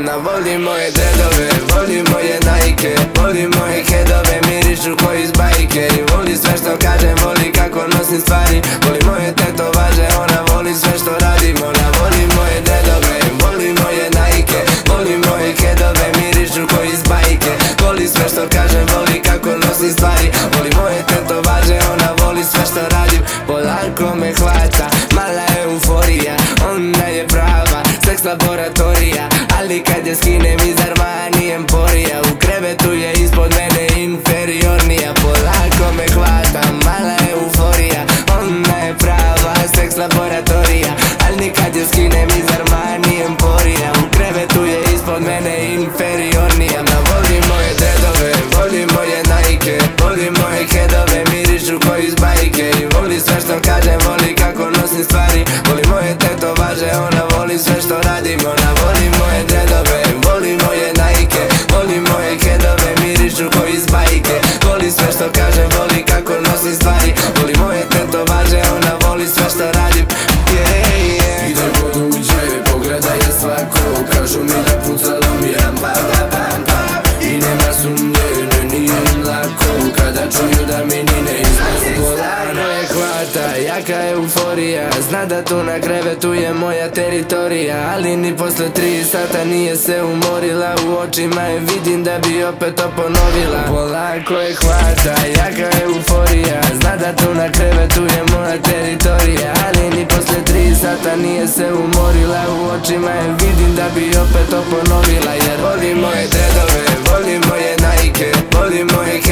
Ona voli moje dredove, voli moje Nike, voli moje kedove, mirišu ko iz bajke. I voli sve što kažem, voli kako nosim stvari, voli moje tetovaže, ona voli sve što radim. Ona voli moje dredove, voli moje Nike, voli moje kedove, mirišu ko iz bajke. Voli sve što kažem, voli kako nosim stvari, voli moje tetovaže, ona voli sve što radim. Polako me hvata, mala euforija, ona je prava seks laboratorija, ali kad je skinem iz Armani Emporija, u krevetu je ispod mene inferiornija. Polako me hvata, mala euforija, ona je prava seks laboratorija, ali kad je skinem iz Armani Emporija, u krevetu je ispod mene inferiornija. Ona voli moje dredove, voli moje Nike, voli moje kedove, mirišu ko iz bajke. I voli sve što kažem, voli kako nosim stvari, voli moje tetovaže, ona voli sve što radim. Ona voli moje dredove, voli moje Nike, voli moje kedove, mirišu ko iz bajke. Voli sve što kažem, voli kako nosim stvari, voli moje tetovaže, ona voli sve što radim. Idem kod uviđaje, pogledaj je svako, kažu mi da pucalo mi je I nema sumnje, nije im lako kada čuju da mi ni ne izlazi. Polako je hvata, jaka euforija, zna da tu na krevetu je moja teritorija, ali ni posle 3 sata nije se umorila, u očima je vidim da bi opet to ponovila. Polako je hvata, jaka euforija, zna da tu na krevetu je moja teritorija, ali ni posle 3 sata nije se umorila, u očima je vidim da bi opet to ponovila. Jer voli moje dredove, voli moje Nike, voli moje